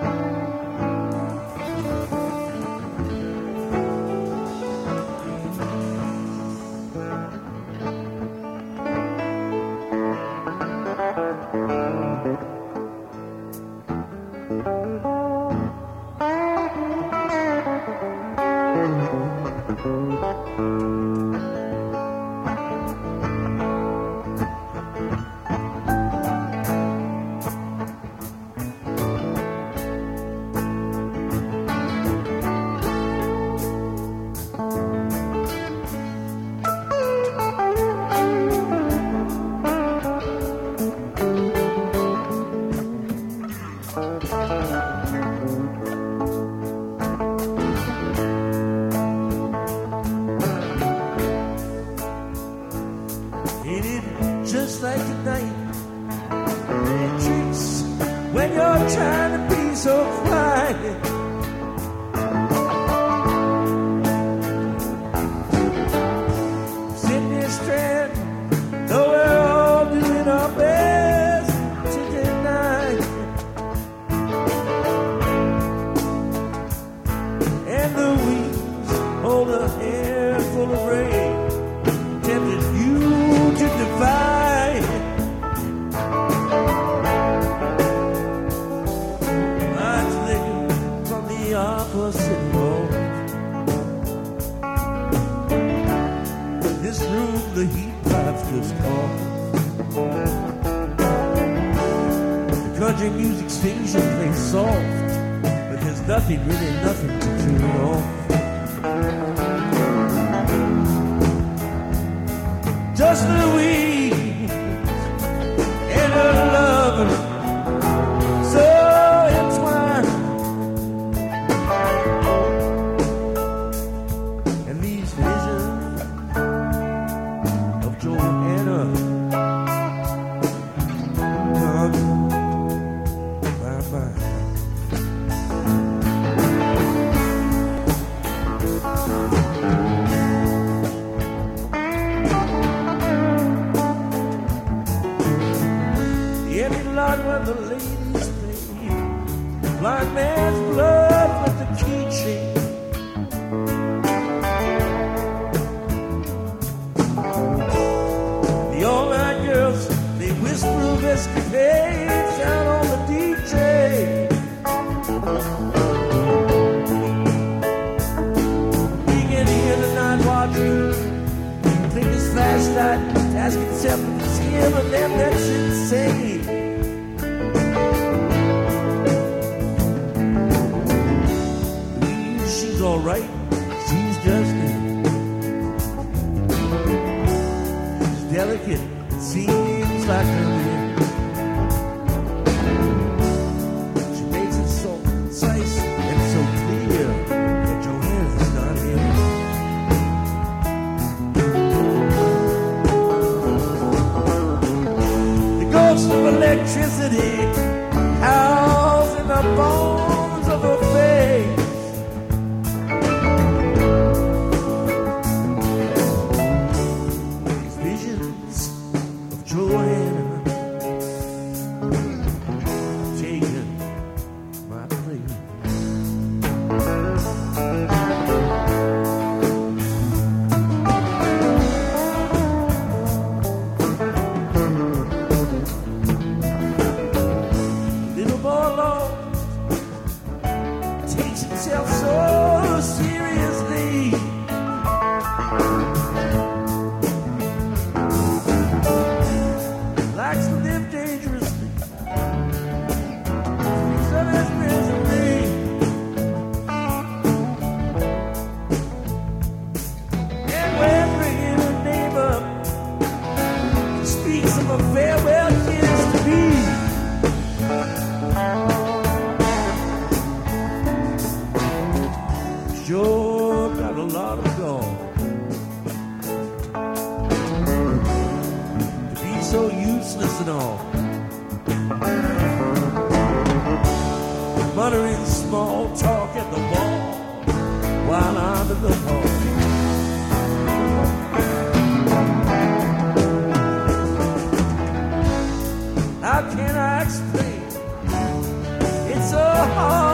How can I explain? It's so hard.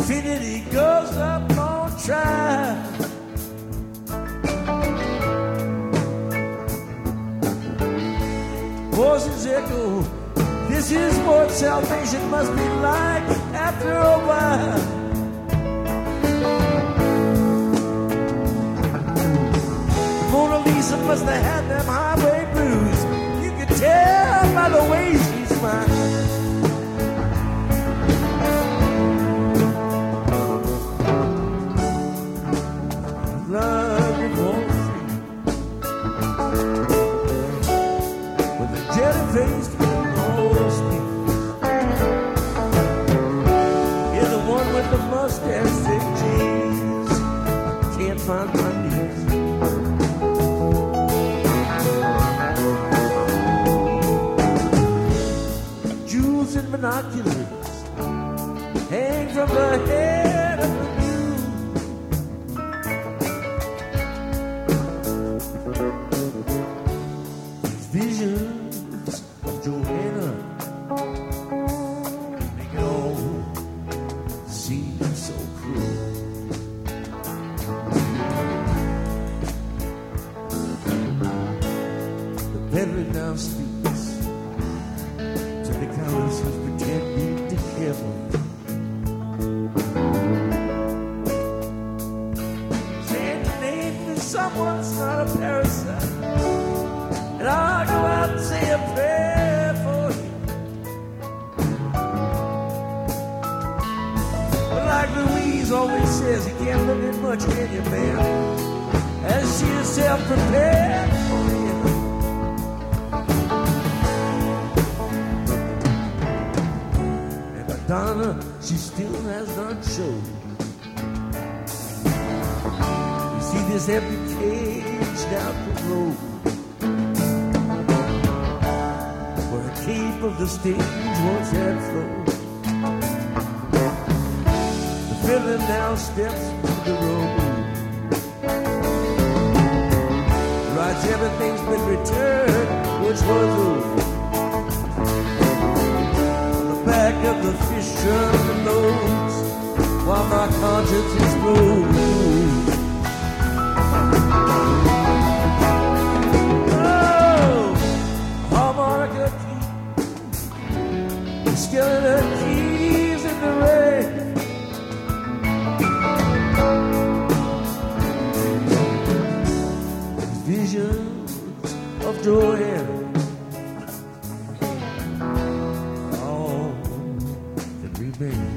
infinity goes up on trial. Voices echo, this is what salvation must be like after a while. Mona Lisa must have had them highway blues. You could tell by the way she smiled. Love you for free with a jelly-faced rose me. You're the one with the mustache, thick jeans. Can't find my knees. Jewels and binoculars hang from the head of the visions of Joanna make it all seem so cruel. The veteran now speaks to the cowards who pretend to care for him. Saying the name is someone's not a parasite. And I'll go out and say a prayer for you. But like Louise always says, you can't look at much, can you, man? As she herself prepared for you. And Madonna, she still has not shown. You see this empty cage down the road. Of the stage once had flown. The villain now steps to the road. Right, everything's been returned, which was old. On the back of the fish drum blows, while my conscience explodes. Skeleton keys in the rain. Visions of Joanna, all that remain.